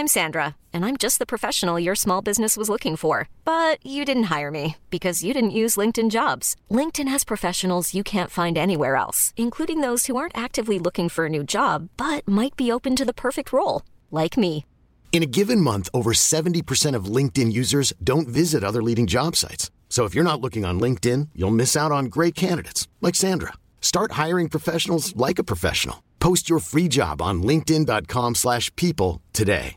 I'm Sandra, and I'm just the professional your small business was looking for. But you didn't hire me because you didn't use LinkedIn Jobs. LinkedIn has professionals you can't find anywhere else, including those who aren't actively looking for a new job, but might be open to the perfect role, like me. In a given month, over 70% of LinkedIn users don't visit other leading job sites. So if you're not looking on LinkedIn, you'll miss out on great candidates like Sandra. Start hiring professionals like a professional. Post your free job on linkedin.com/people today.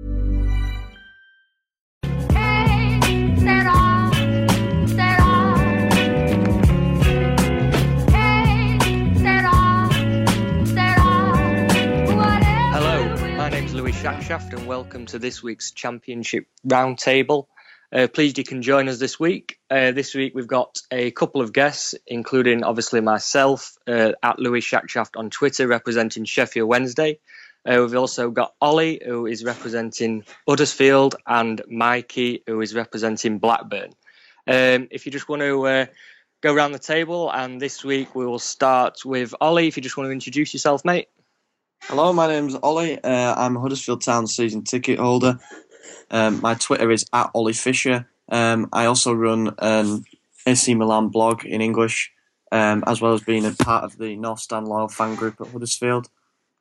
Louis Shackshaft, and welcome to this week's Championship Roundtable. Pleased you can join us this week. This week we've got a couple of guests, including obviously myself at Louis Shackshaft on Twitter, representing Sheffield Wednesday. We've also got Ollie, who is representing Huddersfield, and Mikey, who is representing Blackburn. If you just want to go around the table, and this week we will start with Ollie. If you just want to introduce yourself, mate. Hello, my name's Ollie. I'm a Huddersfield Town season ticket holder. My Twitter is @OllieFisher. I also run an AC Milan blog in English, as well as being a part of the North Stand Loyal fan group at Huddersfield.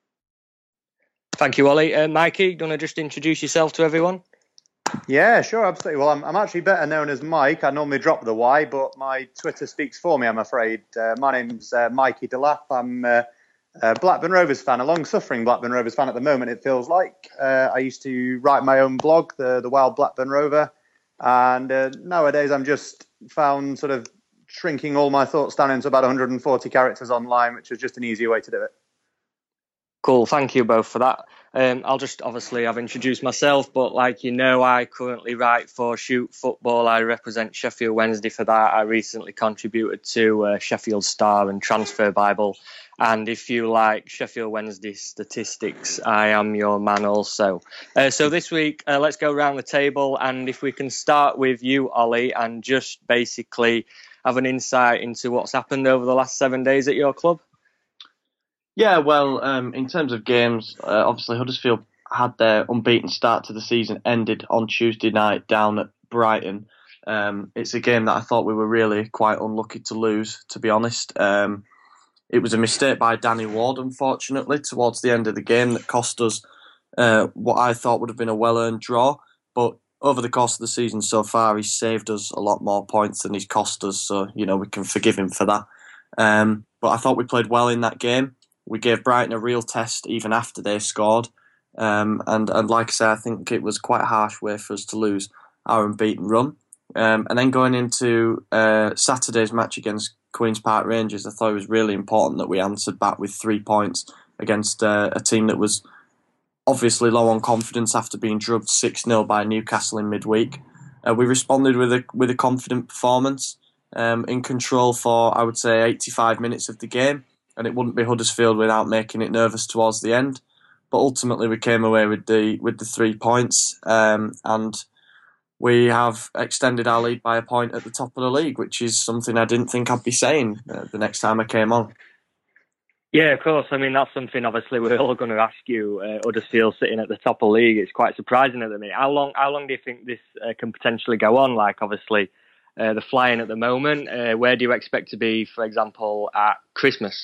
Thank you, Ollie. Mikey, do you want to just introduce yourself to everyone? Yeah, sure, absolutely. Well, I'm actually better known as Mike. I normally drop the Y, but my Twitter speaks for me, I'm afraid. My name's Mikey Delap. I'm Blackburn Rovers fan, a long-suffering Blackburn Rovers fan at the moment, it feels like. I used to write my own blog, the Wild Blackburn Rover, and nowadays I'm just found sort of shrinking all my thoughts down into about 140 characters online, which is just an easier way to do it. Cool, thank you both for that. I've introduced myself, but like you know, I currently write for Shoot Football. I represent Sheffield Wednesday for that. I recently contributed to Sheffield Star and Transfer Bible. And if you like Sheffield Wednesday statistics, I am your man also. So this week, let's go around the table. And if we can start with you, Ollie, and just basically have an insight into what's happened over the last 7 days at your club. Yeah, well, in terms of games, obviously Huddersfield had their unbeaten start to the season ended on Tuesday night down at Brighton. It's a game that I thought we were really quite unlucky to lose, to be honest. It was a mistake by Danny Ward, unfortunately, towards the end of the game that cost us what I thought would have been a well-earned draw. But over the course of the season so far, he's saved us a lot more points than he's cost us, so, you know, we can forgive him for that. But I thought we played well in that game. We gave Brighton a real test even after they scored. And like I say, I think it was quite a harsh way for us to lose our unbeaten run. And then going into Saturday's match against Queen's Park Rangers, I thought it was really important that we answered back with 3 points against a team that was obviously low on confidence after being drubbed 6-0 by Newcastle in midweek. We responded with a confident performance, in control for, I would say, 85 minutes of the game, and it wouldn't be Huddersfield without making it nervous towards the end. But ultimately, we came away with the 3 points, and we have extended our lead by a point at the top of the league, which is something I didn't think I'd be saying the next time I came on. Yeah, of course. I mean, that's something obviously we're all going to ask you. Huddersfield sitting at the top of the league, it's quite surprising at the minute. How long do you think this can potentially go on? Like, obviously, the flying at the moment. Where do you expect to be, for example, at Christmas?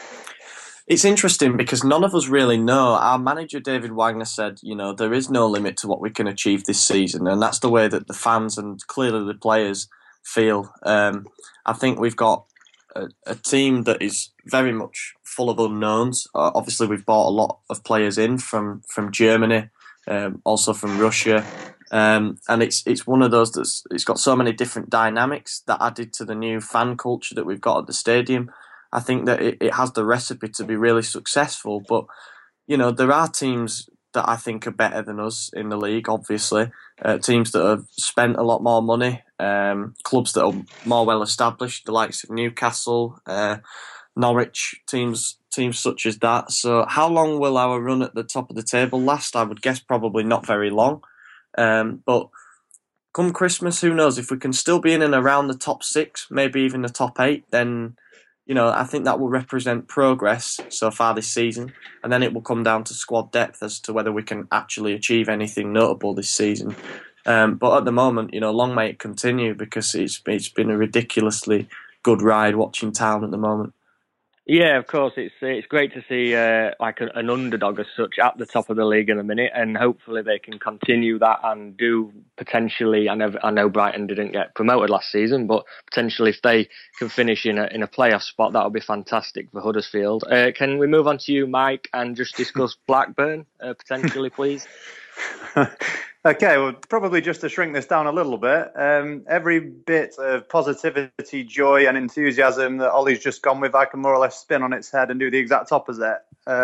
It's interesting because none of us really know. Our manager, David Wagner, said, you know, there is no limit to what we can achieve this season. And that's the way that the fans and clearly the players feel. I think we've got a team that is very much full of unknowns. Obviously, we've bought a lot of players in from Germany, also from Russia. And it's one of those it's got so many different dynamics that added to the new fan culture that we've got at the stadium. I think that it has the recipe to be really successful. But, you know, there are teams that I think are better than us in the league, obviously. Teams that have spent a lot more money, clubs that are more well established, the likes of Newcastle, Norwich, teams such as that. So how long will our run at the top of the table last? I would guess probably not very long. But come Christmas, who knows? If we can still be in and around the top 6, maybe even the top 8, then I think that will represent progress so far this season, and then it will come down to squad depth as to whether we can actually achieve anything notable this season. But at the moment, long may it continue, because it's been a ridiculously good ride watching Town at the moment. Yeah, of course. It's great to see an underdog as such at the top of the league in a minute, and hopefully they can continue that and do potentially. I know Brighton didn't get promoted last season, but potentially if they can finish in a playoff spot, that would be fantastic for Huddersfield. Can we move on to you, Mike, and just discuss Blackburn potentially, please? Okay, well, probably just to shrink this down a little bit, every bit of positivity, joy and enthusiasm that Ollie's just gone with, I can more or less spin on its head and do the exact opposite.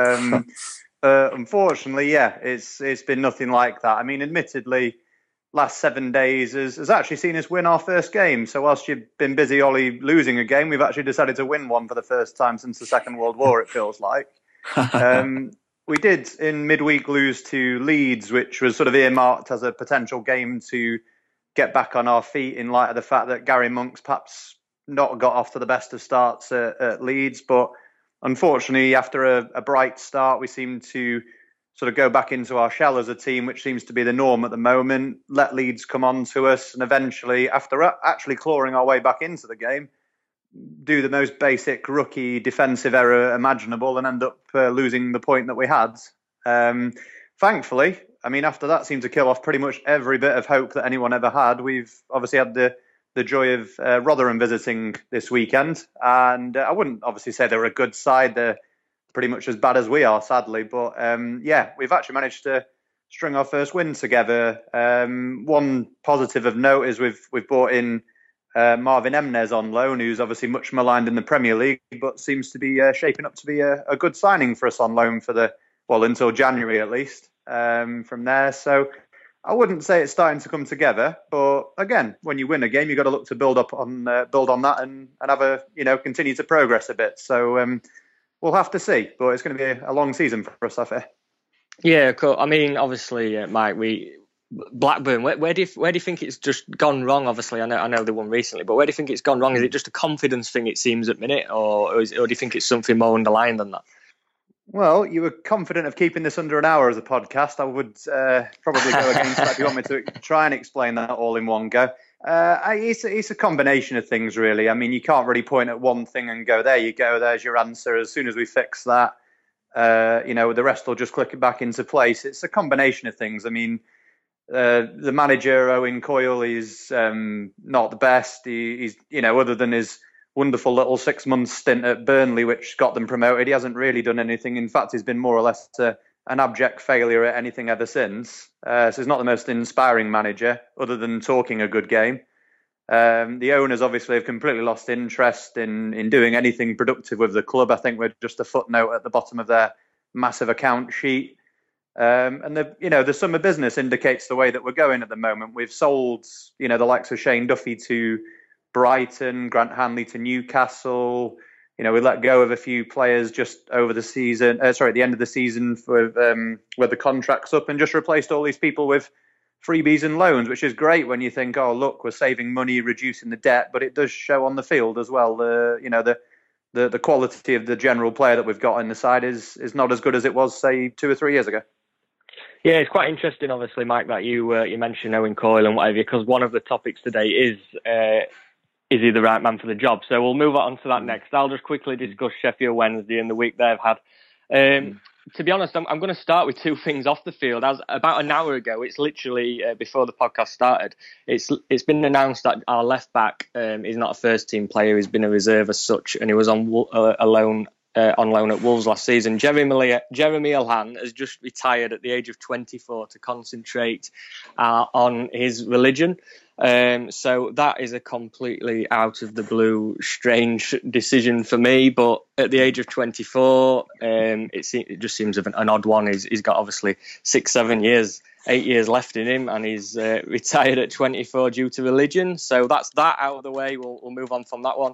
Unfortunately, it's been nothing like that. I mean, admittedly, last 7 days has actually seen us win our first game. So whilst you've been busy, Ollie, losing a game, we've actually decided to win one for the first time since the Second World War, it feels like. We did in midweek lose to Leeds, which was sort of earmarked as a potential game to get back on our feet in light of the fact that Gary Monk's perhaps not got off to the best of starts at Leeds. But unfortunately, after a bright start, we seem to sort of go back into our shell as a team, which seems to be the norm at the moment, let Leeds come on to us, and eventually, after actually clawing our way back into the game, do the most basic rookie defensive error imaginable and end up losing the point that we had. Thankfully, I mean, after that seemed to kill off pretty much every bit of hope that anyone ever had. We've obviously had the joy of Rotherham visiting this weekend, and I wouldn't obviously say they're a good side. They're pretty much as bad as we are, sadly. But we've actually managed to string our first win together. One positive of note is we've brought in Marvin Emnes on loan, who's obviously much maligned in the Premier League, but seems to be shaping up to be a good signing for us on loan for until January at least. From there, so I wouldn't say it's starting to come together, but again, when you win a game, you've got to look to build on that and have continue to progress a bit. So we'll have to see, but it's going to be a long season for us, I fear. Yeah, cool. I mean, obviously, Mike, Blackburn, where do you think it's just gone wrong? Obviously, I know they won recently, but where do you think it's gone wrong? Is it just a confidence thing, it seems, at minute, or do you think it's something more underlying than that? Well, you were confident of keeping this under an hour as a podcast. I would probably go against that if you want me to try and explain that all in one go. It's a combination of things, really. I mean, you can't really point at one thing and go, there you go, there's your answer. As soon as we fix that, the rest will just click back into place. It's a combination of things. I mean, the manager, Owen Coyle, is not the best. He's other than his wonderful little 6-month stint at Burnley, which got them promoted, he hasn't really done anything. In fact, he's been more or less an abject failure at anything ever since. So he's not the most inspiring manager, other than talking a good game. The owners obviously have completely lost interest in doing anything productive with the club. I think we're just a footnote at the bottom of their massive account sheet. And the summer business indicates the way that we're going at the moment. We've sold, the likes of Shane Duffy to Brighton, Grant Hanley to Newcastle. We let go of a few players just over the season. At the end of the season for where the contract's up, and just replaced all these people with freebies and loans, which is great when you think, oh look, we're saving money, reducing the debt, but it does show on the field as well. The quality of the general player that we've got in the side is not as good as it was, say, 2 or 3 years ago. Yeah, it's quite interesting, obviously, Mike, that you mentioned Owen Coyle and whatever, because one of the topics today is he the right man for the job? So we'll move on to that next. I'll just quickly discuss Sheffield Wednesday and the week they've had. To be honest, I'm going to start with two things off the field. As about an hour ago, it's literally before the podcast started, it's been announced that our left back is not a first team player. He's been a reserve as such, and he was on loan at Wolves last season. Jeremy Alhan has just retired at the age of 24 to concentrate on his religion. So that is a completely out of the blue, strange decision for me. But at the age of 24, it just seems an odd one. He's got obviously 8 years left in him, and he's retired at 24 due to religion. So that's that out of the way. We'll move on from that one.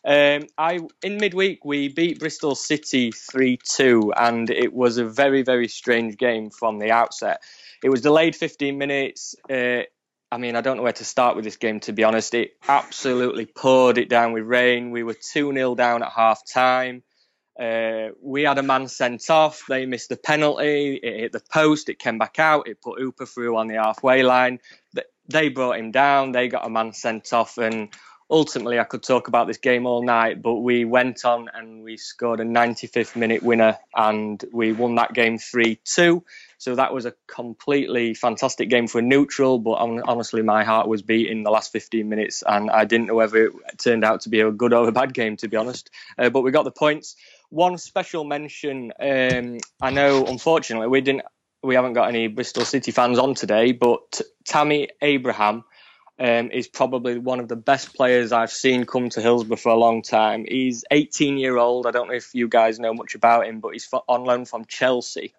In midweek, we beat Bristol City 3-2, and it was a very, very strange game from the outset. It was delayed 15 minutes. I mean, I don't know where to start with this game, to be honest. It absolutely poured it down with rain. We were 2-0 down at half time. We had a man sent off. They missed the penalty. It hit the post. It came back out. It put Hooper through on the halfway line. They brought him down. They got a man sent off. And ultimately, I could talk about this game all night, but we went on and we scored a 95th minute winner and we won that game 3-2. So that was a completely fantastic game for a neutral, but honestly, my heart was beating the last 15 minutes and I didn't know whether it turned out to be a good or a bad game, to be honest. But we got the points. One special mention, I know, unfortunately, we haven't got any Bristol City fans on today, but Tammy Abraham is probably one of the best players I've seen come to Hillsborough for a long time. He's 18-year-old. I don't know if you guys know much about him, but he's on loan from Chelsea.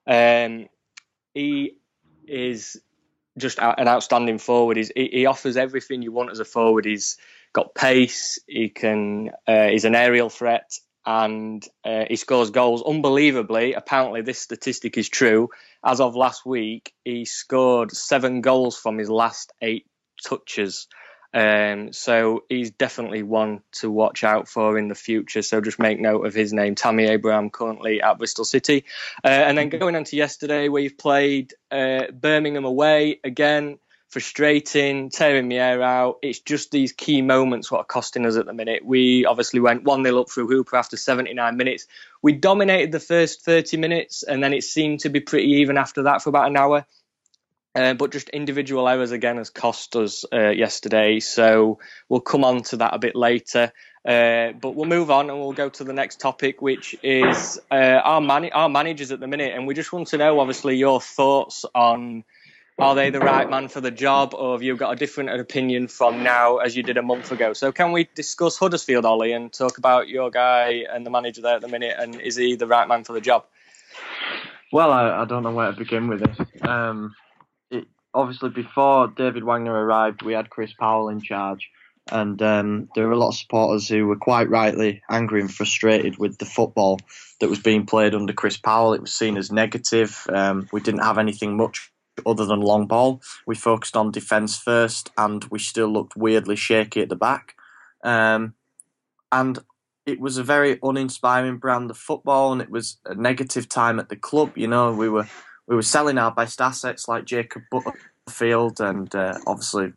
He is just an outstanding forward. He offers everything you want as a forward. He's got pace. He's an aerial threat, and he scores goals unbelievably. Apparently, this statistic is true. As of last week, he scored 7 goals from his last 8 touches. So he's definitely one to watch out for in the future. So just make note of his name, Tammy Abraham, currently at Bristol City. And then going on to yesterday, we've played Birmingham away. Again, frustrating, tearing my hair out. It's just these key moments what are costing us at the minute. We obviously went 1-0 up through Hooper after 79 minutes. We dominated the first 30 minutes, and then it seemed to be pretty even after that for about an hour. But just individual errors again has cost us yesterday. So we'll come on to that a bit later. But we'll move on and we'll go to the next topic, which is our managers at the minute. And we just want to know, obviously, your thoughts on, are they the right man for the job, or have you got a different opinion from now as you did a month ago? So can we discuss Huddersfield, Ollie, and talk about your guy and the manager there at the minute, and is he the right man for the job? Well, I don't know where to begin with this. Obviously, before David Wagner arrived, we had Chris Powell in charge, and there were a lot of supporters who were quite rightly angry and frustrated with the football that was being played under Chris Powell. It was seen as negative. We didn't have anything much other than long ball. We focused on defence first, and we still looked weirdly shaky at the back. And it was a very uninspiring brand of football, and it was a negative time at the club. You know, we were selling our best assets like Jacob Butterfield, and obviously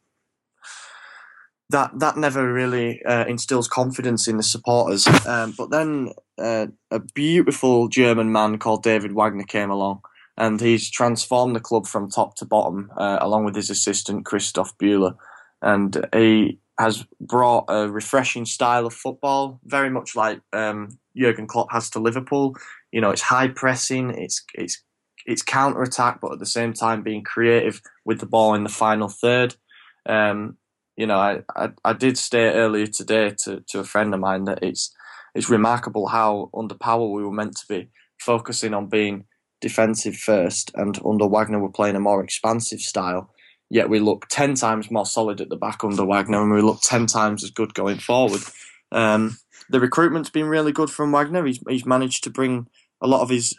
that never really instills confidence in the supporters. But then a beautiful German man called David Wagner came along, and he's transformed the club from top to bottom, along with his assistant Christoph Bühler. And he has brought a refreshing style of football, very much like Jurgen Klopp has to Liverpool. You know, it's high pressing, it's counter-attack, but at the same time being creative with the ball in the final third. You know, I did state earlier today to a friend of mine that it's remarkable how under Powell we were meant to be focusing on being defensive first, and under Wagner we're playing a more expansive style, yet we look 10 times more solid at the back under Wagner, and we look 10 times as good going forward. The recruitment's been really good from Wagner. He's managed to bring a lot of his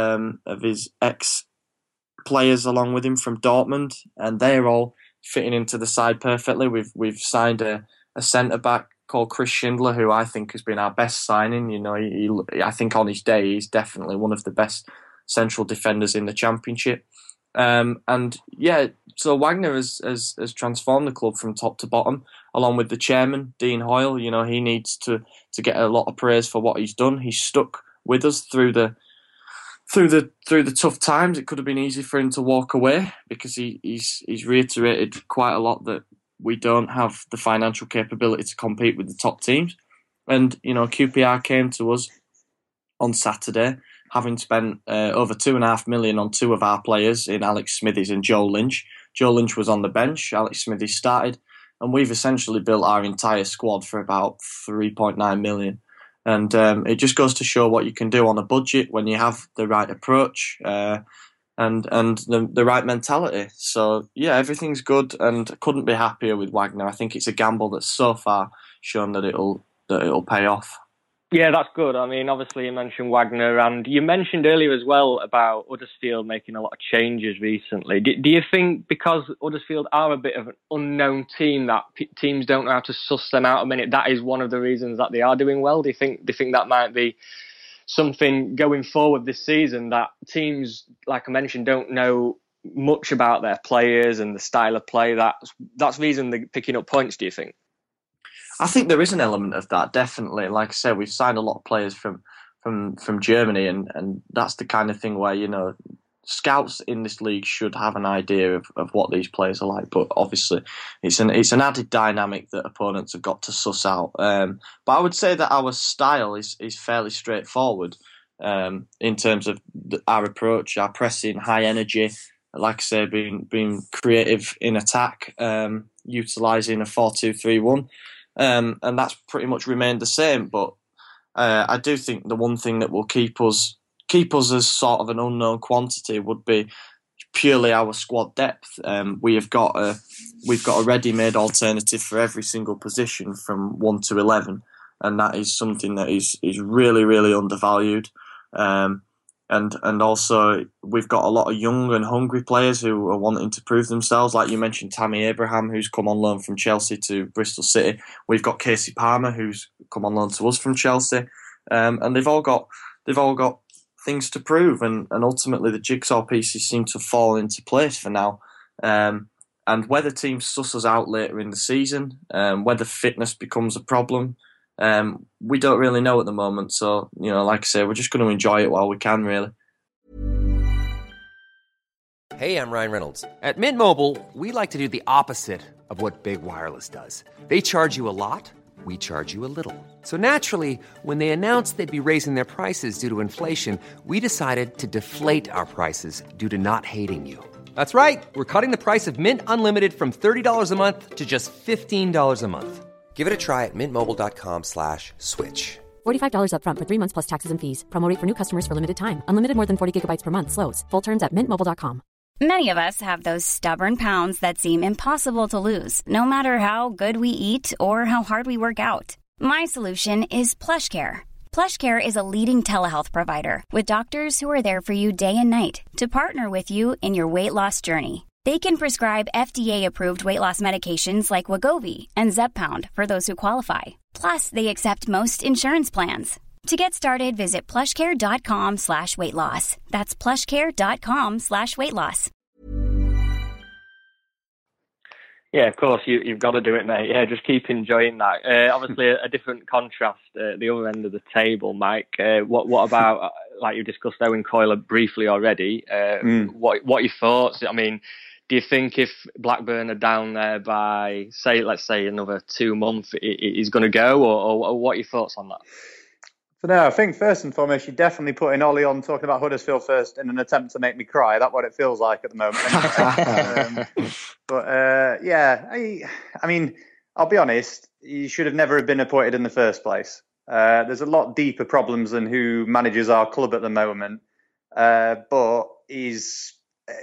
ex-players along with him from Dortmund, and they're all fitting into the side perfectly. We've signed a centre-back called Chris Schindler, who I think has been our best signing. You know, I think on his day he's definitely one of the best central defenders in the Championship. And yeah, so Wagner has transformed the club from top to bottom, along with the chairman, Dean Hoyle. You know, he needs to get a lot of praise for what he's done. He's stuck with us through the tough times. It could have been easy for him to walk away, because he's reiterated quite a lot that we don't have the financial capability to compete with the top teams. And, you know, QPR came to us on Saturday, having spent over $2.5 million on 2 of our players in Alex Smithies and Joe Lynch. Joe Lynch was on the bench, Alex Smithies started, and we've essentially built our entire squad for about $3.9 million. And it just goes to show what you can do on a budget when you have the right approach and the right mentality. So yeah, everything's good, and couldn't be happier with Wagner. I think it's a gamble that's so far shown that it'll pay off. Yeah, that's good. I mean, obviously you mentioned Wagner, and you mentioned earlier as well about Huddersfield making a lot of changes recently. Do you think because Huddersfield are a bit of an unknown team that teams don't know how to suss them out a minute, that is one of the reasons that they are doing well? Do you think that might be something going forward this season, that teams, like I mentioned, don't know much about their players and the style of play? That's the reason they're picking up points, do you think? I think there is an element of that, definitely. Like I said, we've signed a lot of players from Germany, and that's the kind of thing where, you know, scouts in this league should have an idea of what these players are like. But obviously, it's an added dynamic that opponents have got to suss out. But I would say that our style is fairly straightforward in terms of our approach, our pressing, high energy. Like I say, being creative in attack, utilising a 4-2-3-1. And that's pretty much remained the same. But I do think the one thing that will keep us as sort of an unknown quantity would be purely our squad depth. We've got a ready-made alternative for every single position from 1 to 11, and that is something that is really, really undervalued. And also, we've got a lot of young and hungry players who are wanting to prove themselves. Like you mentioned, Tammy Abraham, who's come on loan from Chelsea to Bristol City. We've got Casey Palmer, who's come on loan to us from Chelsea. And they've all got things to prove. And ultimately, the jigsaw pieces seem to fall into place for now. And whether teams suss us out later in the season, whether fitness becomes a problem, we don't really know at the moment. So, you know, like I say, we're just going to enjoy it while we can, really. Hey, I'm Ryan Reynolds. At Mint Mobile, we like to do the opposite of what Big Wireless does. They charge you a lot, we charge you a little. So naturally, when they announced they'd be raising their prices due to inflation, we decided to deflate our prices due to not hating you. That's right. We're cutting the price of Mint Unlimited from $30 a month to just $15 a month. Give it a try at mintmobile.com/switch. $45 up front for 3 months plus taxes and fees. Promo rate for new customers for limited time. Unlimited more than 40 gigabytes per month slows. Full terms at mintmobile.com. Many of us have those stubborn pounds that seem impossible to lose, no matter how good we eat or how hard we work out. My solution is PlushCare. PlushCare is a leading telehealth provider with doctors who are there for you day and night to partner with you in your weight loss journey. They can prescribe FDA-approved weight loss medications like Wegovy and Zepbound for those who qualify. Plus, they accept most insurance plans. To get started, visit plushcare.com/weightloss. That's plushcare.com/weightloss. Yeah, of course, you've got to do it, mate. Yeah, just keep enjoying that. Obviously, a different contrast at the other end of the table, Mike. What about, like you discussed Owen Coyle briefly already, what are your thoughts? I mean, do you think if Blackburn are down there by, let's say another 2 months, he's going to go, or what are your thoughts on that? So no, I think first and foremost, you're definitely putting Ollie on talking about Huddersfield first in an attempt to make me cry. That's what it feels like at the moment. I mean, I'll be honest, he should have never been appointed in the first place. There's a lot deeper problems than who manages our club at the moment. But he's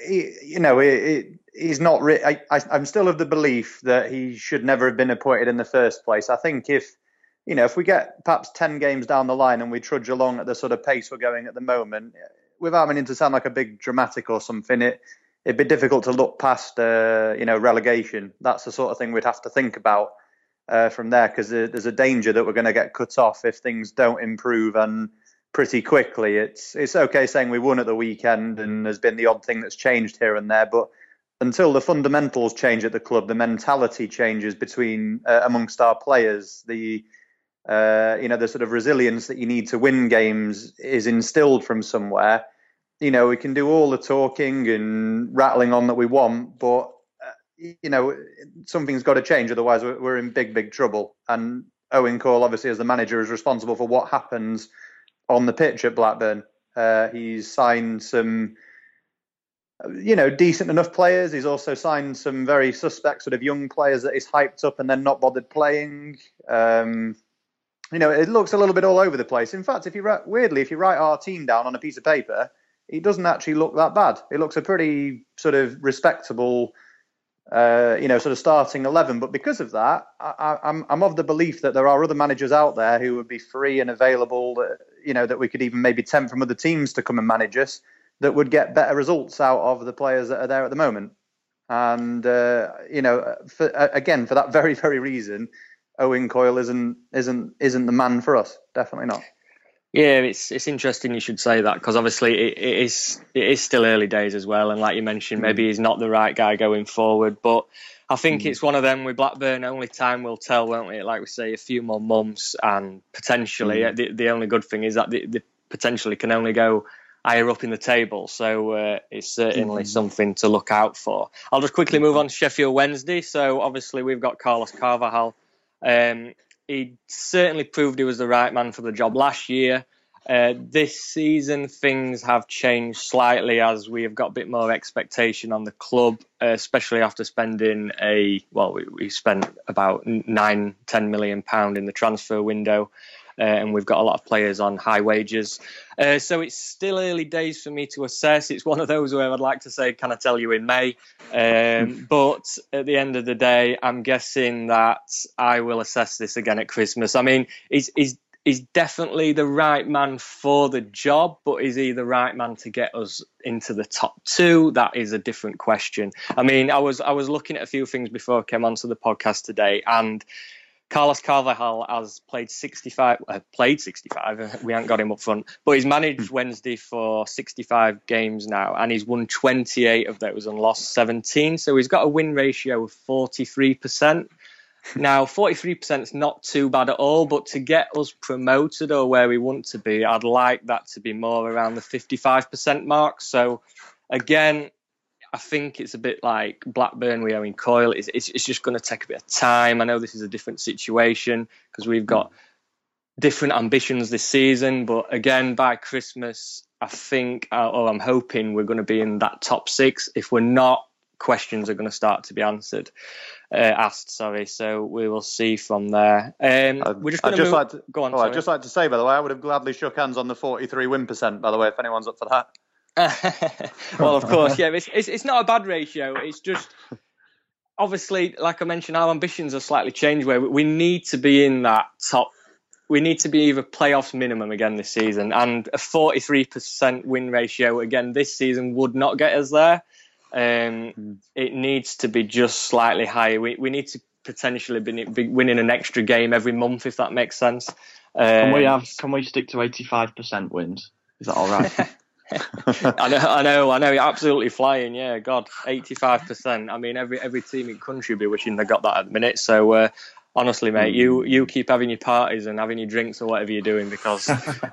not. I'm still of the belief that he should never have been appointed in the first place. I think if we get perhaps 10 games down the line and we trudge along at the sort of pace we're going at the moment, without meaning to sound like a big dramatic or something, it'd be difficult to look past, relegation. That's the sort of thing we'd have to think about from there, because there's a danger that we're going to get cut off if things don't improve, and pretty quickly. It's okay saying we won at the weekend and there's been the odd thing that's changed here and there, but until the fundamentals change at the club, the mentality changes amongst our players, the sort of resilience that you need to win games is instilled from somewhere. We can do all the talking and rattling on that we want, but something's got to change. Otherwise, we're in big, big trouble. And Owen Coyle, obviously, as the manager, is responsible for what happens on the pitch at Blackburn. He's signed some, decent enough players. He's also signed some very suspect sort of young players that he's hyped up and then not bothered playing. It looks a little bit all over the place. In fact, if you write our team down on a piece of paper, it doesn't actually look that bad. It looks a pretty sort of respectable sort of starting 11. But because of that, I'm of the belief that there are other managers out there who would be free and available, that we could even maybe tempt from other teams to come and manage us, that would get better results out of the players that are there at the moment. And, for that very, very reason, Owen Coyle isn't the man for us. Definitely not. Yeah, it's interesting you should say that, because obviously it is still early days as well, and like you mentioned, maybe he's not the right guy going forward. But I think it's one of them with Blackburn. Only time will tell, won't it? Like we say, a few more months, and potentially the only good thing is that they potentially can only go higher up in the table. So it's certainly something to look out for. I'll just quickly move on to Sheffield Wednesday. So obviously we've got Carlos Carvalhal. He certainly proved he was the right man for the job last year. This season, things have changed slightly as we have got a bit more expectation on the club, especially after spending we spent about £9-10 million in the transfer window. And we've got a lot of players on high wages. So it's still early days for me to assess. It's one of those where I'd like to say, can I tell you in May? But at the end of the day, I'm guessing that I will assess this again at Christmas. I mean, he's definitely the right man for the job, but is he the right man to get us into the top 2? That is a different question. I mean, I was looking at a few things before I came onto the podcast today, and Carlos Carvalhal has played 65. We haven't got him up front, but he's managed Wednesday for 65 games now, and he's won 28 of those and lost 17. So he's got a win ratio of 43%. Now, 43% is not too bad at all, but to get us promoted or where we want to be, I'd like that to be more around the 55% mark. So again, I think it's a bit like Blackburn with Owen Coyle. It's just going to take a bit of time. I know this is a different situation because we've got different ambitions this season. But again, by Christmas, I think, or I'm hoping, we're going to be in that top 6. If we're not, questions are going to start to be asked. So we will see from there. We're just going to move. Go on. I'd just like to say, by the way, I would have gladly shook hands on the 43 win percent, by the way, if anyone's up for that. Well, of course, yeah. It's not a bad ratio. It's just, obviously, like I mentioned, our ambitions are slightly changed where we need to be in that top. We need to be either playoffs minimum again this season, and a 43% win ratio again this season would not get us there. It needs to be just slightly higher. We need to potentially be winning an extra game every month, if that makes sense. Can we stick to 85% wins? Is that all right? I know, you're absolutely flying. Yeah, God, 85%. I mean, every team in the country would be wishing they got that at the minute. So honestly, mate, you keep having your parties and having your drinks or whatever you're doing, because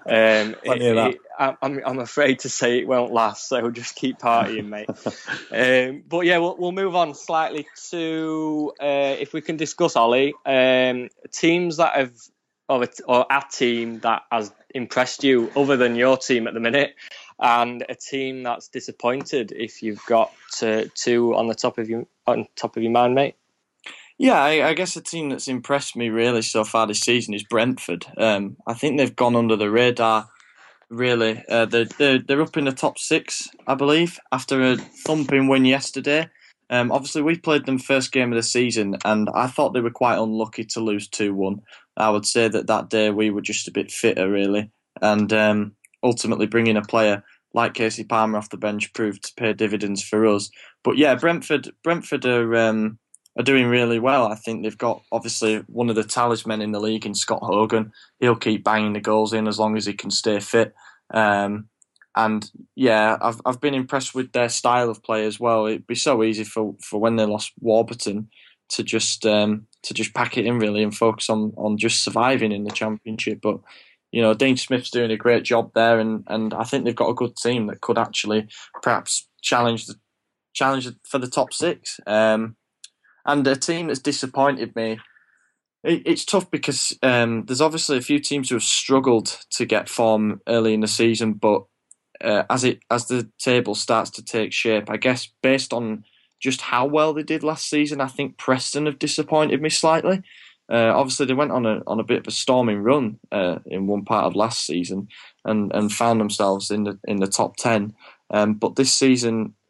I'm afraid to say it won't last. So just keep partying, mate. But yeah, we'll move on slightly to if we can discuss, Ollie, teams that have or a team that has impressed you other than your team at the minute, and a team that's disappointed, if you've got two on top of your mind, mate. Yeah, I guess a team that's impressed me really so far this season is Brentford. I think they've gone under the radar, really. They're up in the top 6, I believe, after a thumping win yesterday. Obviously, we played them first game of the season, and I thought they were quite unlucky to lose 2-1. I would say that day we were just a bit fitter, really, and ultimately bringing a player like Casey Palmer off the bench proved to pay dividends for us. But yeah, Brentford are doing really well. I think they've got, obviously, one of the talismen in the league in Scott Hogan. He'll keep banging the goals in as long as he can stay fit. And yeah, I've been impressed with their style of play as well. It'd be so easy for when they lost Warburton to just pack it in, really, and focus on just surviving in the Championship. But you know, Dean Smith's doing a great job there, and I think they've got a good team that could actually perhaps challenge for the top 6. And a team that's disappointed me, it's tough because there's obviously a few teams who have struggled to get form early in the season, but as the table starts to take shape, I guess based on just how well they did last season, I think Preston have disappointed me slightly. Obviously, they went on a bit of a storming run in one part of last season and found themselves in the top 10. But this season,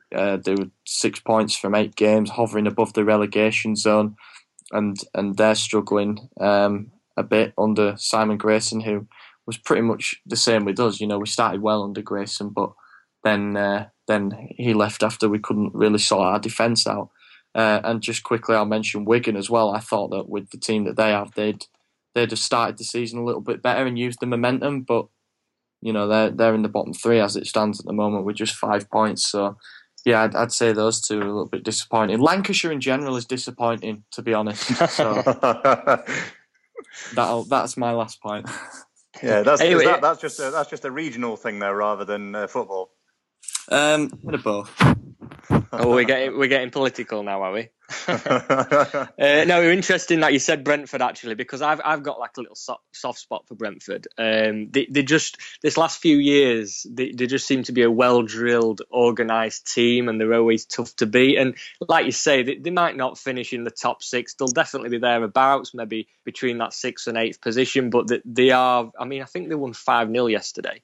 They were 6 points from 8 games, hovering above the relegation zone, and they're struggling a bit under Simon Grayson, who was pretty much the same with us. You know, we started well under Grayson, but then he left after we couldn't really sort our defence out. And just quickly, I'll mention Wigan as well. I thought that with the team that they have, they'd have started the season a little bit better and used the momentum, but you know, they're in the bottom 3 as it stands at the moment with just 5 points. So yeah, I'd say those two are a little bit disappointing. Lancashire in general is disappointing, to be honest. So that's my last point. Yeah, that's just a regional thing though, rather than football. A bit of both. Oh, we're getting political now, are we? No, interesting that you said Brentford, actually, because I've got like a little soft spot for Brentford. They just, this last few years, they just seem to be a well-drilled, organised team, and they're always tough to beat. And like you say, they might not finish in the top 6. They'll definitely be thereabouts, maybe between that 6th and 8th position. But they are, I mean, I think they won 5-0 yesterday.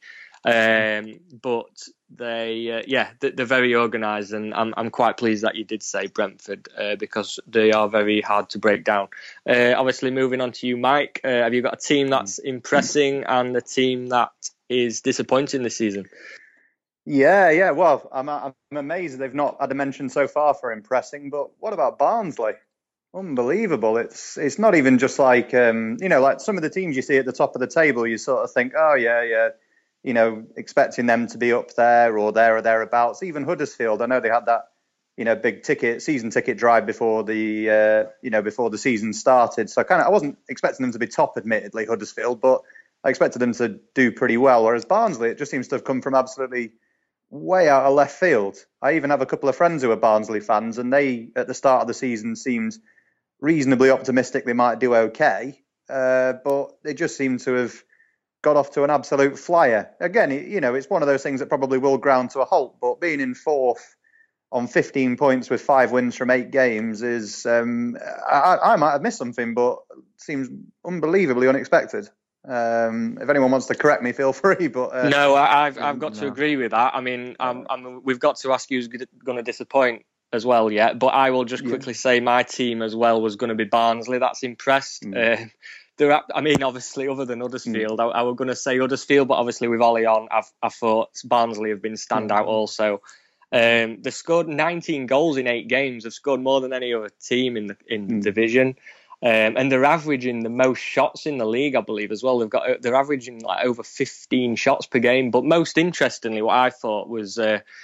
But they're very organised, and I'm quite pleased that you did say Brentford, because they are very hard to break down. Obviously, moving on to you, Mike, have you got a team that's impressing and a team that is disappointing this season? Yeah. Well, I'm amazed they've not had a mention so far for impressing. But what about Barnsley? Unbelievable! It's not even just like like some of the teams you see at the top of the table. You sort of think, oh yeah. You know, expecting them to be up there or thereabouts. Even Huddersfield, I know they had that, big season ticket drive before the season started. So I wasn't expecting them to be top, admittedly, Huddersfield, but I expected them to do pretty well. Whereas Barnsley, it just seems to have come from absolutely way out of left field. I even have a couple of friends who are Barnsley fans, and they, at the start of the season, seemed reasonably optimistic they might do okay. But they just seem to have got off to an absolute flyer. Again, it's one of those things that probably will ground to a halt, but being in 4th on 15 points with 5 wins from 8 games is, I might have missed something, but seems unbelievably unexpected. If anyone wants to correct me, feel free. But no, I've got to agree with that. I mean, we've got to ask you who's going to disappoint as well yet, but I will just quickly say my team as well was going to be Barnsley. That's impressed. Obviously, other than Huddersfield, I was going to say Huddersfield, but obviously with Ollie on, I thought Barnsley have been standout also. They scored 19 goals in 8 games. They've scored more than any other team in the division, and they're averaging the most shots in the league, I believe, as well. They're averaging like over 15 shots per game. But most interestingly, what I thought was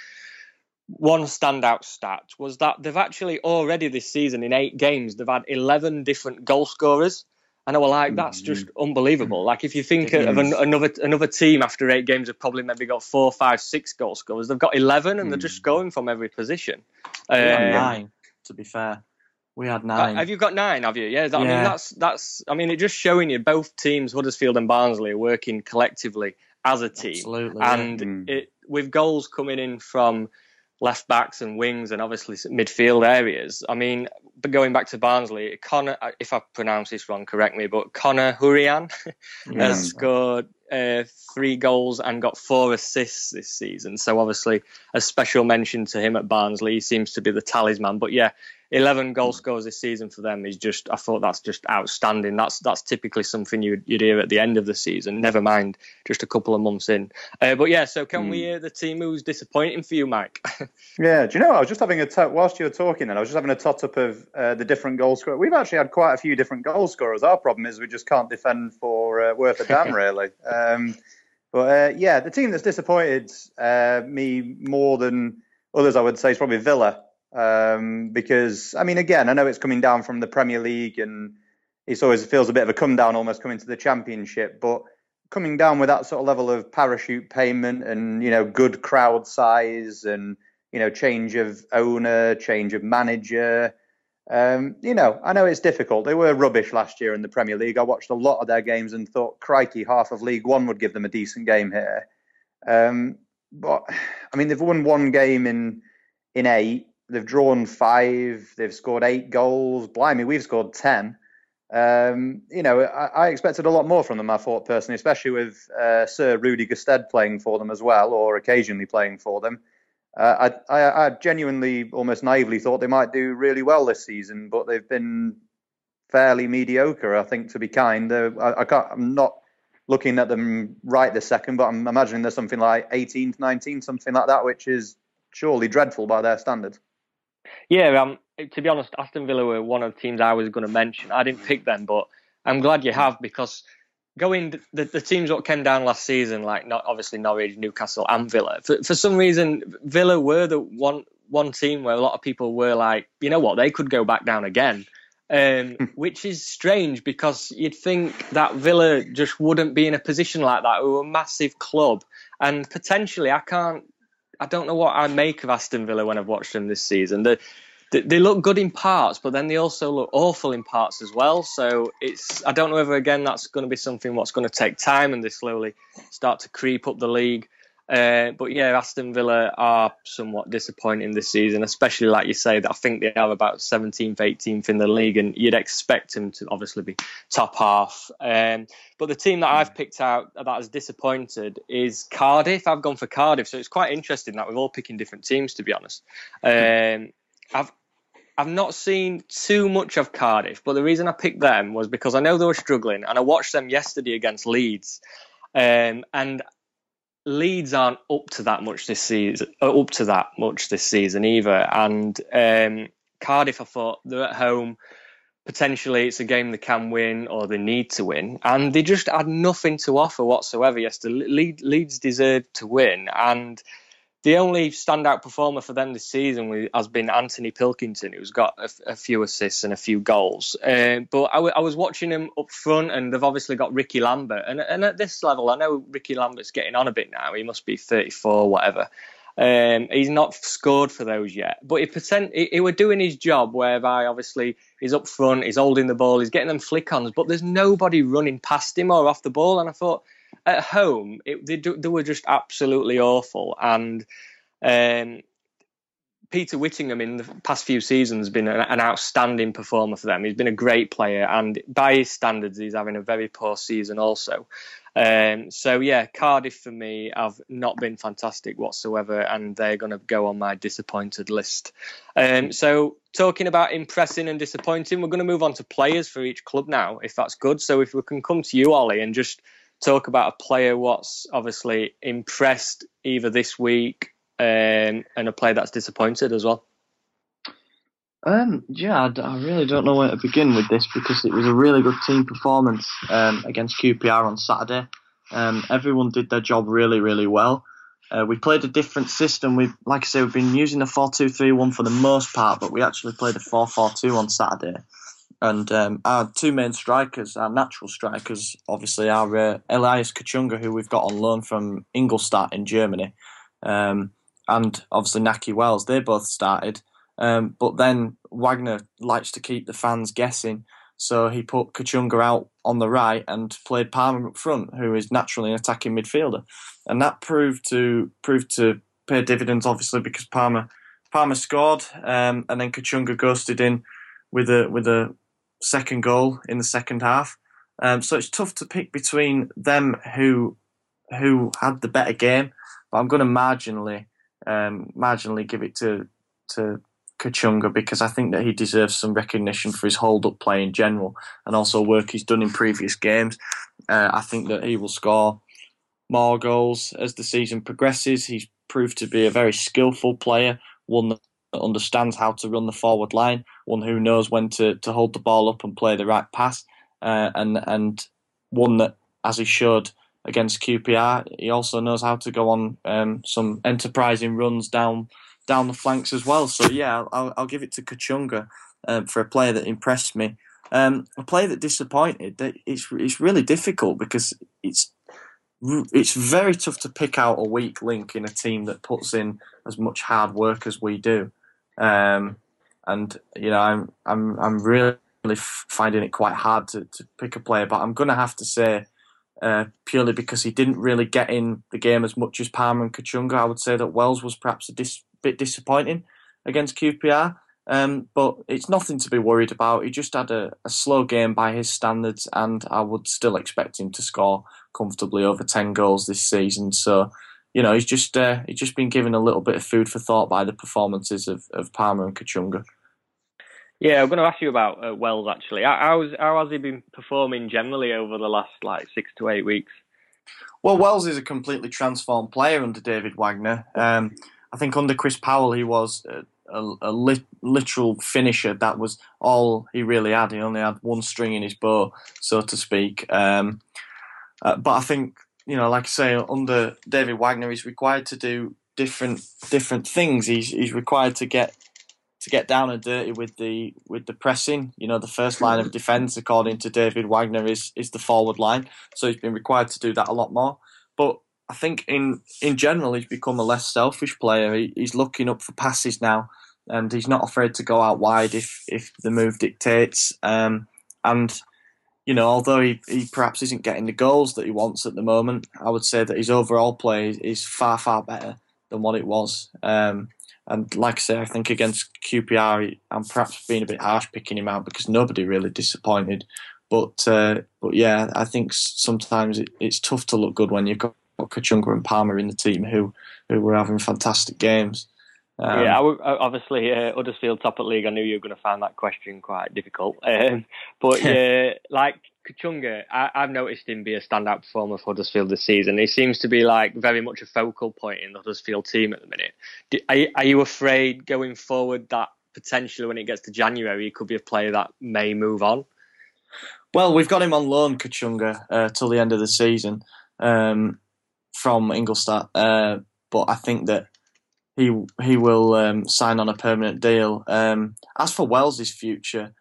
one standout stat was that they've actually already this season in 8 games they've had 11 different goal scorers. And I was like, that's just unbelievable. Like, if you think of another team after 8 games have probably maybe got 4, 5, 6 goal scorers, they've got 11, and they're just scoring from every position. We had 9, to be fair. We had 9. Have you got 9? Have you? Yeah. I mean, that's. I mean, it's just showing you both teams, Huddersfield and Barnsley, are working collectively as a team. Absolutely. And with goals coming in from left backs and wings and obviously midfield areas. I mean, but going back to Barnsley, Conor, if I pronounce this wrong, correct me, but Conor Hurrian has scored 3 goals and got 4 assists this season. So obviously a special mention to him at Barnsley. He seems to be the talisman. But yeah, 11 goal scores this season for them is just, I thought that's just outstanding. That's typically something you'd hear at the end of the season, never mind just a couple of months in. But yeah, so can we hear the team who's disappointing for you, Mike? Yeah, do you know, I was just having whilst you were talking then, I was just having a tot-up of the different goal scorers. We've actually had quite a few different goal scorers. Our problem is we just can't defend for worth a damn, really. But the team that's disappointed me more than others, I would say, is probably Villa. Because, I mean, again, I know it's coming down from the Premier League and it always feels a bit of a come down almost coming to the Championship, but coming down with that sort of level of parachute payment and, good crowd size and, change of owner, change of manager. I know it's difficult. They were rubbish last year in the Premier League. I watched a lot of their games and thought, crikey, half of League One would give them a decent game here. But, I mean, they've won 1 game in 8. They've drawn 5. They've scored 8 goals. Blimey, we've scored 10. I expected a lot more from them, I thought, personally, especially with Sir Rudy Gusted playing for them as well, or occasionally playing for them. I genuinely, almost naively, thought they might do really well this season, but they've been fairly mediocre, I think, to be kind. I'm not looking at them right this second, but I'm imagining there's something like 18th, 19th, something like that, which is surely dreadful by their standards. Yeah, to be honest, Aston Villa were one of the teams I was going to mention. I didn't pick them, but I'm glad you have, because the teams that came down last season, like not obviously Norwich, Newcastle and Villa, for some reason, Villa were the one team where a lot of people were like, you know what, they could go back down again. Which is strange, because you'd think that Villa just wouldn't be in a position like that. We were a massive club, and potentially I don't know what I make of Aston Villa when I've watched them this season. They look good in parts, but then they also look awful in parts as well. So I don't know whether, again, that's going to be something what's going to take time and they slowly start to creep up the league. But yeah, Aston Villa are somewhat disappointing this season, especially like you say, that I think they are about 17th, 18th in the league, and you'd expect them to obviously be top half. But the team that I've picked out that has disappointed is Cardiff. I've gone for Cardiff, so it's quite interesting that we're all picking different teams, to be honest. I've not seen too much of Cardiff, but the reason I picked them was because I know they were struggling, and I watched them yesterday against Leeds, and Leeds aren't up to that much this season either. And Cardiff, I thought, they're at home. Potentially it's a game they can win or they need to win. And they just had nothing to offer whatsoever yesterday. Leeds deserved to win. And the only standout performer for them this season has been Anthony Pilkington, who's got a few assists and a few goals. But I was watching him up front, and they've obviously got Ricky Lambert. And at this level, I know Ricky Lambert's getting on a bit now. He must be 34, whatever. He's not scored for those yet. But he were doing his job, whereby obviously he's up front, he's holding the ball, he's getting them flick-ons, but there's nobody running past him or off the ball. And I thought, at home, they were just absolutely awful. And Peter Whittingham in the past few seasons has been an outstanding performer for them. He's been a great player, and by his standards, he's having a very poor season also. So yeah, Cardiff for me have not been fantastic whatsoever, and they're going to go on my disappointed list. So talking about impressing and disappointing, we're going to move on to players for each club now, if that's good. So if we can come to you, Ollie, and just talk about a player what's obviously impressed either this week and a player that's disappointed as well. Yeah, I really don't know where to begin with this, because it was a really good team performance against QPR on Saturday. Everyone did their job really, really well. We played a different system. Like I say, we've been using a 4-2-3-1 for the most part, but we actually played a 4-4-2 on Saturday. And our two main strikers, our natural strikers, obviously are Elias Kachunga, who we've got on loan from Ingolstadt in Germany, and obviously Nahki Wells. They both started. But then Wagner likes to keep the fans guessing, so he put Kachunga out on the right and played Palmer up front, who is naturally an attacking midfielder. And that proved to pay dividends, obviously, because Palmer scored, and then Kachunga ghosted in with a second goal in the second half. So it's tough to pick between them who had the better game, but I'm going to marginally give it to Kachunga, because I think that he deserves some recognition for his hold-up play in general, and also work he's done in previous games. I think that he will score more goals as the season progresses. He's proved to be a very skillful player, one that understands how to run the forward line, one who knows when to hold the ball up and play the right pass, and one that, as he showed against QPR, he also knows how to go on some enterprising runs down the flanks as well. So yeah, I'll give it to Kachunga for a player that impressed me. A player that disappointed, it's really difficult, because it's very tough to pick out a weak link in a team that puts in as much hard work as we do. And you know, I'm really finding it quite hard to pick a player, but I'm going to have to say, purely because he didn't really get in the game as much as Palmer and Kachunga, I would say that Wells was perhaps a bit disappointing against QPR. But it's nothing to be worried about. He just had a slow game by his standards, and I would still expect him to score comfortably over 10 goals this season. So he's just been given a little bit of food for thought by the performances of Palmer and Kachunga. Yeah, I'm going to ask you about Wells, actually. How has he been performing generally over the last 6 to 8 weeks? Well, Wells is a completely transformed player under David Wagner. I think under Chris Powell he was a literal finisher. That was all he really had. He only had one string in his bow, so to speak. But I think, like I say, under David Wagner, he's required to do different things. He's required to get down and dirty with the pressing. The first line of defence, according to David Wagner, is the forward line. So he's been required to do that a lot more. But I think in general, he's become a less selfish player. He's looking up for passes now, and he's not afraid to go out wide if the move dictates. And although he perhaps isn't getting the goals that he wants at the moment, I would say that his overall play is far, far better than what it was. And like I say, I think against QPR, I'm perhaps being a bit harsh picking him out because nobody really disappointed. But yeah, I think sometimes it's tough to look good when you've got Kachunga and Palmer in the team who were having fantastic games. Obviously, Huddersfield top of the league. I knew you were going to find that question quite difficult. But like Kachunga, I've noticed him be a standout performer for Huddersfield this season. He seems to be very much a focal point in the Huddersfield team at the minute. Are you afraid going forward that potentially when it gets to January, he could be a player that may move on? Well, we've got him on loan, Kachunga, till the end of the season from Ingolstadt. But I think that he will sign on a permanent deal. As for Wells' future,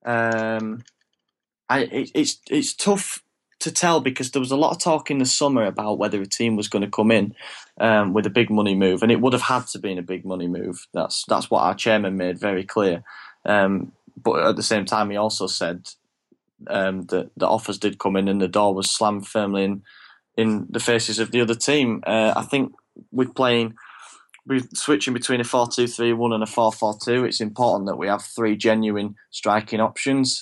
it's tough to tell because there was a lot of talk in the summer about whether a team was going to come in with a big money move, and it would have had to be a big money move. That's what our chairman made very clear. But at the same time, he also said that the offers did come in and the door was slammed firmly in the faces of the other team. I think with switching between a 4-2-3-1 and a 4-4-2, it's important that we have three genuine striking options.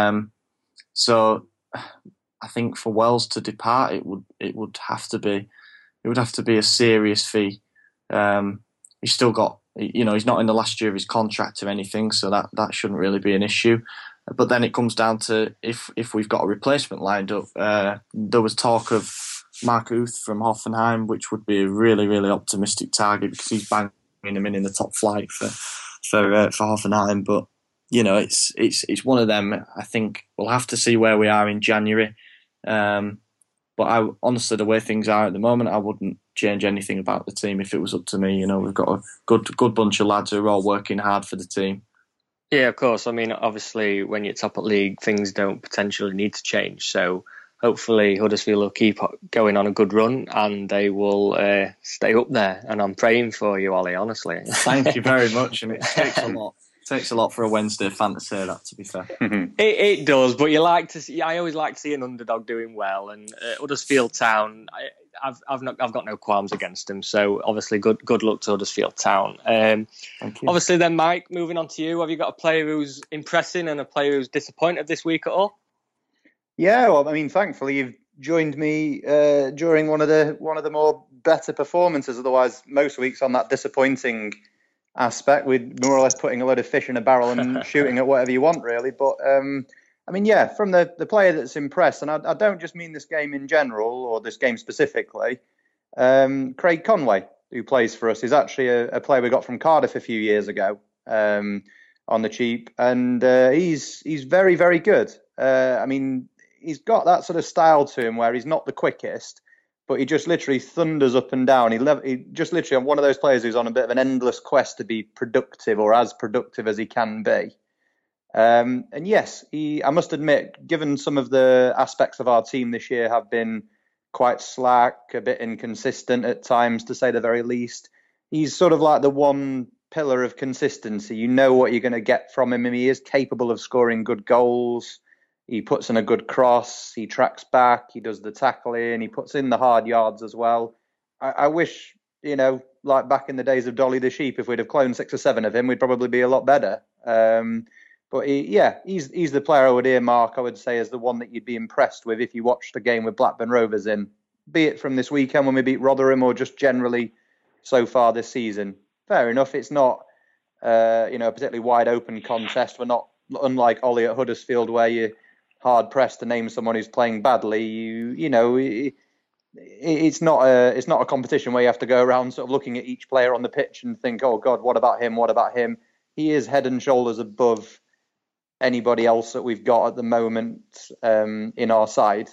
So I think for Wells to depart, it would have to be a serious fee. He's still got, he's not in the last year of his contract or anything, so that shouldn't really be an issue. But then it comes down to if we've got a replacement lined up. There was talk of Mark Uth from Hoffenheim, which would be a really, really optimistic target because he's banging him in the top flight for Hoffenheim. But it's one of them. I think we'll have to see where we are in January. But honestly, the way things are at the moment, I wouldn't change anything about the team if it was up to me. We've got a good bunch of lads who are all working hard for the team. Yeah, of course. I mean, obviously, when you're top of league, things don't potentially need to change. So hopefully Huddersfield will keep going on a good run and they will stay up there. And I'm praying for you, Ollie, honestly. Thank you very much. And it takes a lot. It takes a lot for a Wednesday fan to say that, to be fair. It does, but you like to see. I always like to see an underdog doing well, and Huddersfield Town. I've got no qualms against them. So obviously, good luck to Huddersfield Town. Thank you. Obviously, then Mike, moving on to you. Have you got a player who's impressing and a player who's disappointed this week at all? Yeah, well, I mean, thankfully you've joined me during one of the more better performances. Otherwise, most weeks on that disappointing aspect, we'd more or less putting a load of fish in a barrel and shooting at whatever you want, really. But I mean, yeah, from the player that's impressed, and I don't just mean this game in general or this game specifically. Craig Conway, who plays for us, is actually a player we got from Cardiff a few years ago on the cheap, and he's very, very good. I mean, he's got that sort of style to him where he's not the quickest, but he just literally thunders up and down. He just literally one of those players who's on a bit of an endless quest to be productive or as productive as he can be. And yes, I must admit, given some of the aspects of our team this year have been quite slack, a bit inconsistent at times, to say the very least, he's sort of like the one pillar of consistency. You know what you're going to get from him. He is capable of scoring good goals. He puts in a good cross. He tracks back. He does the tackling. He puts in the hard yards as well. I wish, like back in the days of Dolly the Sheep, if we'd have cloned 6 or 7 of him, we'd probably be a lot better. But he's the player I would earmark, I would say, as the one that you'd be impressed with if you watched the game with Blackburn Rovers in be it from this weekend when we beat Rotherham or just generally so far this season. Fair enough. It's not, a particularly wide open contest. We're not unlike Ollie at Huddersfield, where you're hard pressed to name someone who's playing badly. It's not a competition where you have to go around sort of looking at each player on the pitch and think, oh God, what about him? What about him? He is head and shoulders above anybody else that we've got at the moment in our side.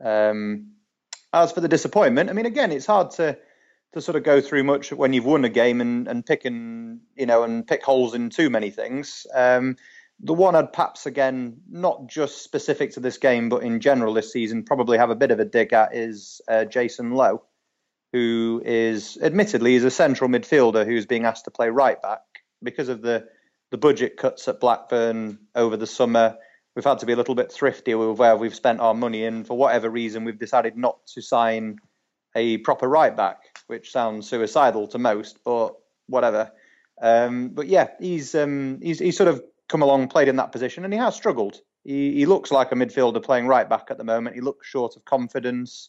As for the disappointment, I mean, again, it's hard to sort of go through much when you've won a game and pick holes in too many things. The one I'd perhaps, again, not just specific to this game, but in general this season, probably have a bit of a dig at is Jason Lowe, who is, admittedly, is a central midfielder who's being asked to play right back. Because of the budget cuts at Blackburn over the summer, we've had to be a little bit thrifty with where we've spent our money, and for whatever reason, we've decided not to sign a proper right back, which sounds suicidal to most, but whatever. But yeah, he's sort of come along, played in that position, and he has struggled. He looks like a midfielder playing right back at the moment. He looks short of confidence.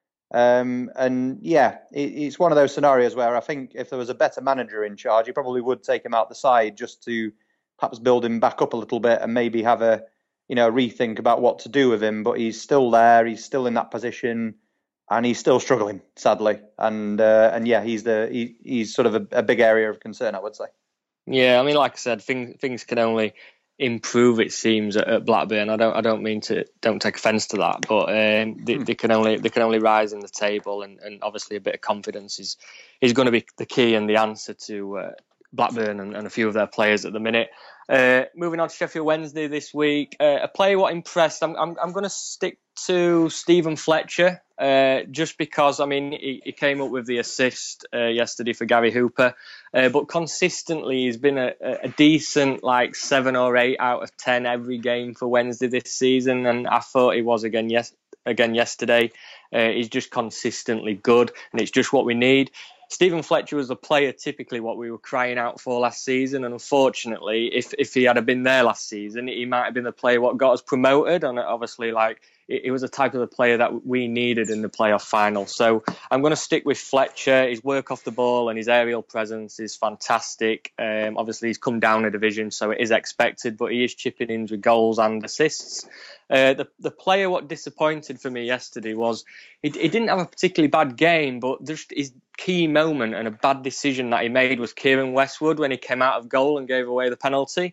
And yeah, it's one of those scenarios where I think if there was a better manager in charge, he probably would take him out the side just to perhaps build him back up a little bit and maybe have a rethink about what to do with him. But he's still there. He's still in that position. And he's still struggling, sadly. And yeah, he's sort of a big area of concern, I would say. Yeah, I mean, like I said, things can only improve, it seems, at Blackburn. Don't take offence to that, but they can only rise in the table, and obviously a bit of confidence is going to be the key and the answer to Blackburn and a few of their players at the minute. Moving on to Sheffield Wednesday this week, a player what impressed. I'm going to stick to Stephen Fletcher, just because, I mean, he came up with the assist yesterday for Gary Hooper, but consistently he's been a decent 7 or 8 out of 10 every game for Wednesday this season, and I thought he was again yesterday. He's just consistently good, and it's just what we need. Stephen Fletcher was a player typically what we were crying out for last season, and unfortunately, if he had been there last season, he might have been the player what got us promoted, and obviously it was a type of the player that we needed in the playoff final. So I'm going to stick with Fletcher. His work off the ball and his aerial presence is fantastic. Obviously, he's come down a division, so it is expected, but he is chipping in with goals and assists. The player what disappointed for me yesterday was he didn't have a particularly bad game, but just his key moment and a bad decision that he made was Kieran Westwood when he came out of goal and gave away the penalty.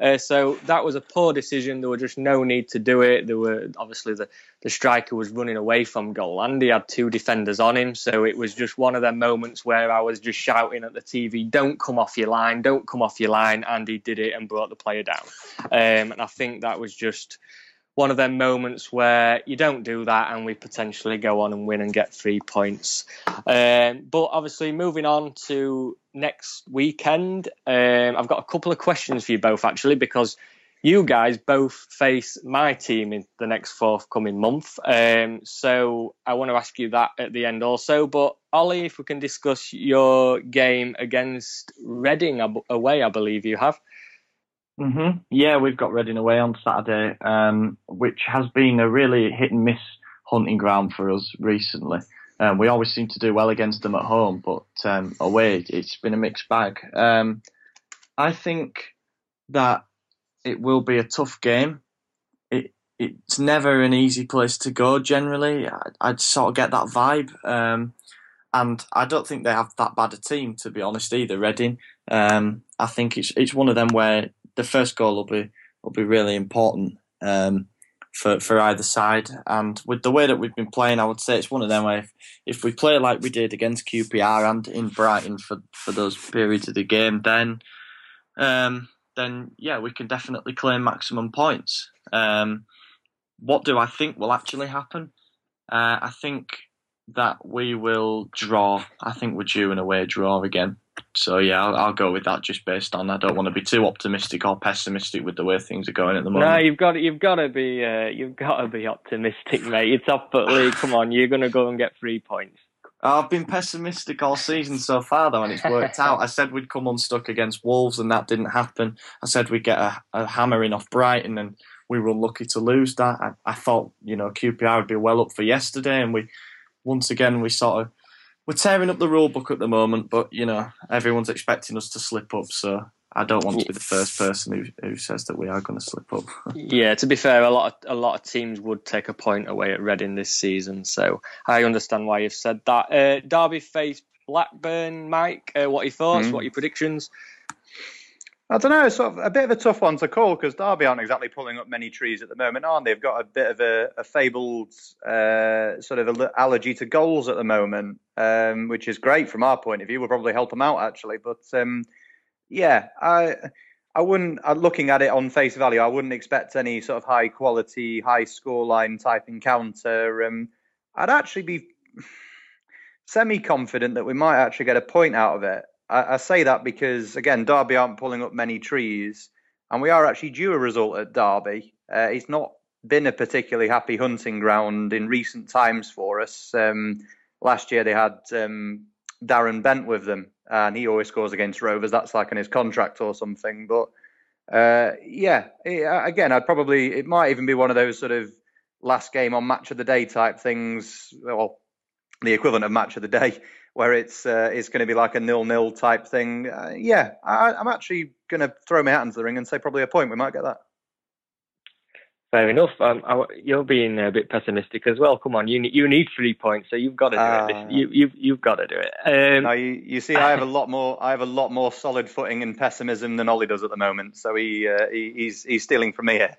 So that was a poor decision. There was just no need to do it. There were obviously the striker was running away from goal and he had 2 defenders on him. So it was just one of them moments where I was just shouting at the TV, don't come off your line, don't come off your line. And he did it and brought the player down. And I think that was just one of them moments where you don't do that and we potentially go on and win and get 3 points. But obviously moving on to next weekend, I've got a couple of questions for you both actually, because you guys both face my team in the next forthcoming month. So I want to ask you that at the end also. But Ollie, if we can discuss your game against Reading away, I believe you have. Mm-hmm. Yeah, we've got Reading away on Saturday, which has been a really hit and miss hunting ground for us recently. We always seem to do well against them at home, but away it's been a mixed bag. I think that it will be a tough game. It's never an easy place to go generally. I'd sort of get that vibe. And I don't think they have that bad a team, to be honest, either, Reading. I think it's one of them where the first goal will be really important for either side. And with the way that we've been playing, I would say it's one of them where if we play like we did against QPR and in Brighton for those periods of the game, then yeah, we can definitely claim maximum points. What do I think will actually happen? I think that we will draw. I think we're due an away draw again. So yeah, I'll go with that just based on I don't want to be too optimistic or pessimistic with the way things are going at the moment. No, you've got to be optimistic, mate. You're top at league. Come on, you're going to go and get 3 points. I've been pessimistic all season so far, though, and it's worked out. I said we'd come unstuck against Wolves, and that didn't happen. I said we'd get a hammering off Brighton, and we were unlucky to lose that. I thought, QPR would be well up for yesterday, and we once again, we're tearing up the rule book at the moment, but, everyone's expecting us to slip up, so I don't want to be the first person who says that we are going to slip up. Yeah, to be fair, a lot of teams would take a point away at Reading this season, so I understand why you've said that. Derby faced Blackburn, Mike. What are your thoughts? What are your predictions? I don't know, it's sort of a bit of a tough one to call because Derby aren't exactly pulling up many trees at the moment, aren't they? They've got a bit of a fabled sort of allergy to goals at the moment, which is great from our point of view. We'll probably help them out, actually. But I wouldn't, looking at it on face value, I wouldn't expect any sort of high quality, high scoreline type encounter. I'd actually be semi-confident that we might actually get a point out of it. I say that because, again, Derby aren't pulling up many trees, and we are actually due a result at Derby. It's not been a particularly happy hunting ground in recent times for us. Last year they had Darren Bent with them, and he always scores against Rovers. That's like in his contract or something. But again, it might even be one of those sort of last game on match of the day type things, well, the equivalent of match of the day, where it's going to be like a 0-0 type thing. I'm actually going to throw my hat into the ring and say probably a point. We might get that. Fair enough. You're being a bit pessimistic as well. Come on, you need 3 points, so you've got to do it. You've got to do it. No, you see, I have a lot more solid footing in pessimism than Ollie does at the moment. So he's stealing from me here.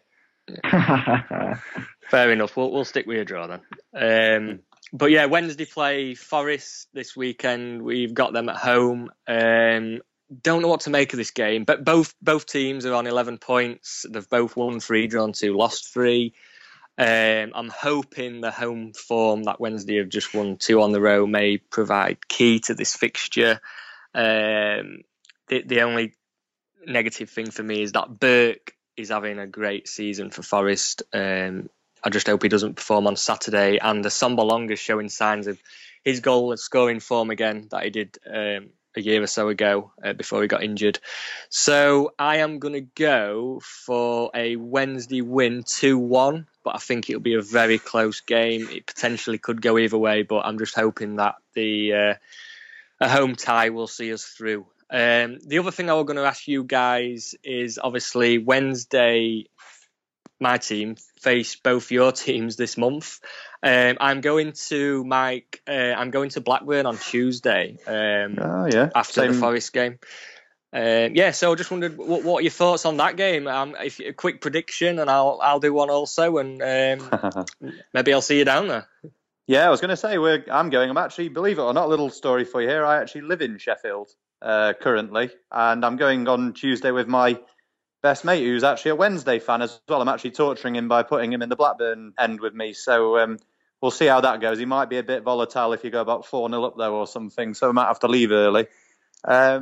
Fair enough. We'll stick with a draw then. But yeah, Wednesday play Forest this weekend. We've got them at home. Don't know what to make of this game, but both teams are on 11 points. They've both won 3, drawn 2, lost 3. I'm hoping the home form that Wednesday have just won 2 on the row may provide key to this fixture. The only negative thing for me is that Burke is having a great season for Forest. I just hope he doesn't perform on Saturday. And the Sombolonga is showing signs of his goal and scoring form again that he did a year or so ago before he got injured. So I am going to go for a Wednesday win 2-1, but I think it'll be a very close game. It potentially could go either way, but I'm just hoping that a home tie will see us through. The other thing I was going to ask you guys is obviously Wednesday, my team face both your teams this month. I'm going to Blackburn on Tuesday. After the Forest game. So I just wondered what are your thoughts on that game? If a quick prediction, and I'll do one also, and maybe I'll see you down there. Yeah, I was going to say I'm actually, believe it or not, a little story for you here. I actually live in Sheffield currently, and I'm going on Tuesday with my best mate, who's actually a Wednesday fan as well. I'm actually torturing him by putting him in the Blackburn end with me. So we'll see how that goes. He might be a bit volatile if you go about 4-0 up though or something. So we might have to leave early. I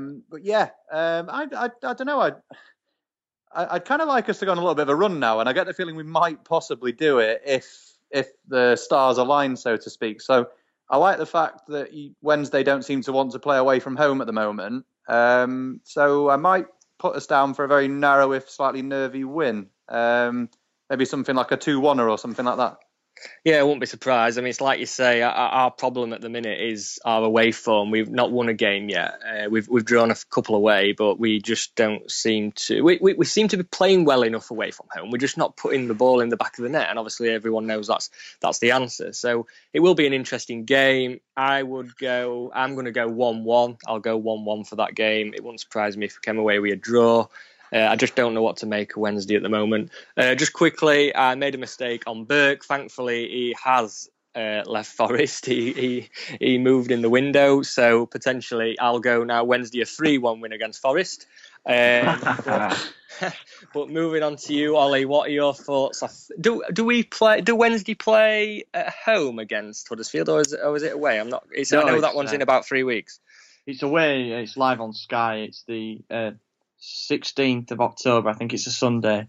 don't know. I'd kind of like us to go on a little bit of a run now, and I get the feeling we might possibly do it if the stars align, so to speak. So I like the fact that Wednesday don't seem to want to play away from home at the moment. So I might put us down for a very narrow, if slightly nervy win. Maybe something like a 2-1 or something like that. Yeah, I wouldn't be surprised. I mean, it's like you say, our problem at the minute is our away form. We've not won a game yet. We've drawn a couple away, but we just don't seem to. We seem to be playing well enough away from home. We're just not putting the ball in the back of the net, and obviously everyone knows that's the answer. So it will be an interesting game. I'm going to go 1-1. I'll go 1-1 for that game. It wouldn't surprise me if we came away with a draw. I just don't know what to make of Wednesday at the moment. Just quickly, I made a mistake on Burke. Thankfully, he has left Forest. He moved in the window, so potentially I'll go now Wednesday a 3-1 win against Forest. But moving on to you, Ollie, what are your thoughts? Do Wednesday play at home against Huddersfield, or is it away? I know that one's in about 3 weeks. It's away. It's live on Sky. It's the 16th of October. I think it's a Sunday.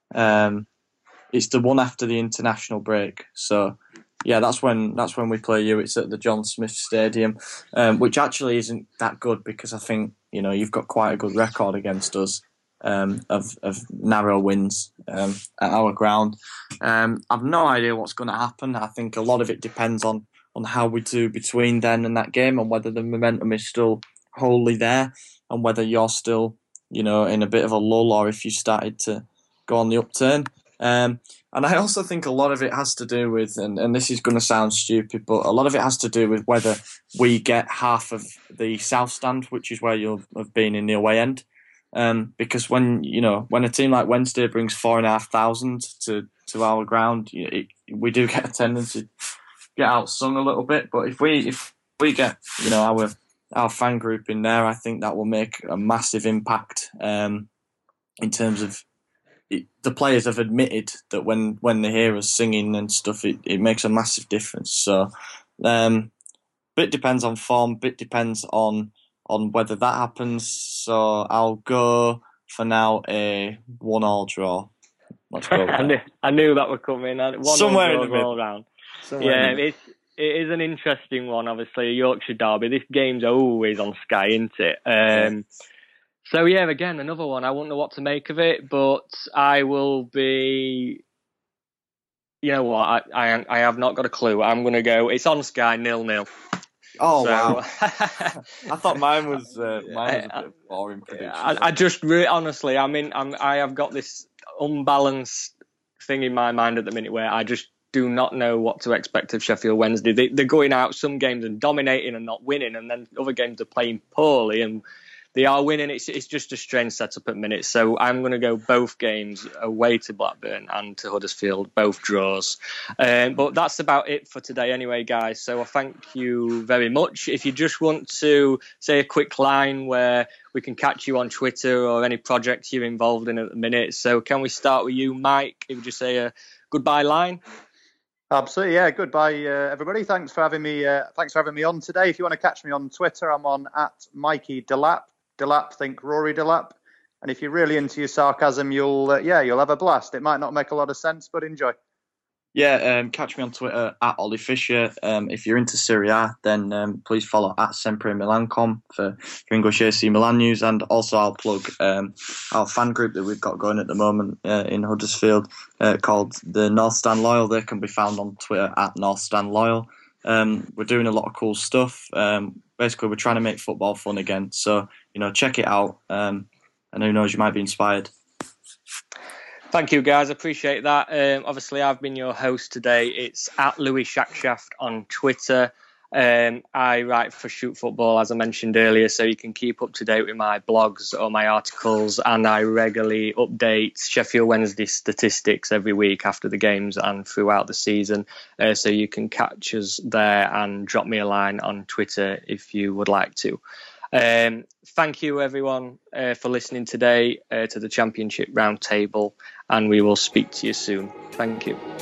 It's the one after the international break. So yeah, that's when we play you. It's at the John Smith Stadium, which actually isn't that good because I think you've got quite a good record against us of narrow wins at our ground. I've no idea what's going to happen. I think a lot of it depends on how we do between then and that game, and whether the momentum is still wholly there, and whether you're still, in a bit of a lull, or if you started to go on the upturn. And I also think a lot of it has to do with, and this is going to sound stupid, but a lot of it has to do with whether we get half of the south stand, which is where you'll have been in the away end. Because when a team like Wednesday brings 4,500 to our ground, we do get a tendency to get outsung a little bit. But if we get our fan group in there, I think that will make a massive impact in terms of the players have admitted that when they hear us singing and stuff, it makes a massive difference. So, bit depends on form, bit depends on whether that happens. So I'll go for now a 1-1 draw. Let's go. I knew that would come in. Somewhere in the middle. All round. It is an interesting one. Obviously, a Yorkshire derby. This game's always on Sky, isn't it? So yeah, again, another one. I won't know what to make of it, but I will be. You know what? I have not got a clue. I'm going to go. It's on Sky 0-0. Oh, so, wow. I thought mine was a bit boring prediction. I just honestly, I have got this unbalanced thing in my mind at the minute where I just do not know what to expect of Sheffield Wednesday. They're going out some games and dominating and not winning, and then other games are playing poorly and they are winning. It's just a strange setup at minutes. So I'm going to go both games away to Blackburn and to Huddersfield, both draws. But that's about it for today anyway, guys. So I thank you very much. If you just want to say a quick line where we can catch you on Twitter or any projects you're involved in at the minute. So can we start with you, Mike? If you just say a goodbye line. Absolutely, yeah. Goodbye, everybody. Thanks for having me. Thanks for having me on today. If you want to catch me on Twitter, I'm on @MikeyDelap. Delap, think Rory Delap. And if you're really into your sarcasm, you'll have a blast. It might not make a lot of sense, but enjoy. Yeah, catch me on Twitter @Ollie Fisher. If you're into Serie A, then please follow @SempreMilancom for English AC Milan news. And also I'll plug our fan group that we've got going at the moment in Huddersfield called the North Stand Loyal. They can be found on Twitter @NorthStandLoyal. We're doing a lot of cool stuff. Basically, we're trying to make football fun again. So, check it out. And who knows, you might be inspired. Thank you, guys. Appreciate that. Obviously, I've been your host today. It's @LouisShackshaft on Twitter. I write for Shoot Football, as I mentioned earlier, so you can keep up to date with my blogs or my articles, and I regularly update Sheffield Wednesday statistics every week after the games and throughout the season, so you can catch us there and drop me a line on Twitter if you would like to. Thank you, everyone, for listening today to the Championship Roundtable, and we will speak to you soon. Thank you.